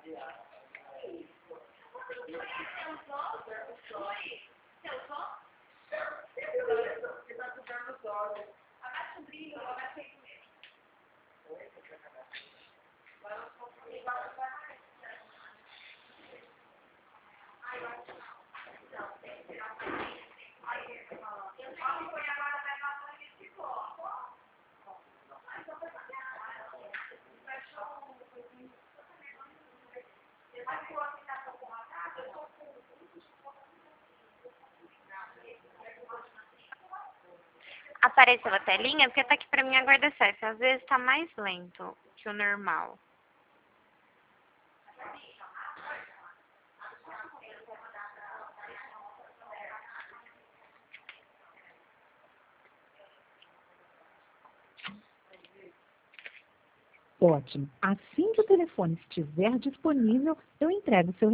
Apareceu a telinha porque tá aqui pra mim aguardar acesso. Às vezes tá mais lento que o normal. Ótimo. Assim que o telefone estiver disponível, eu entrego o seu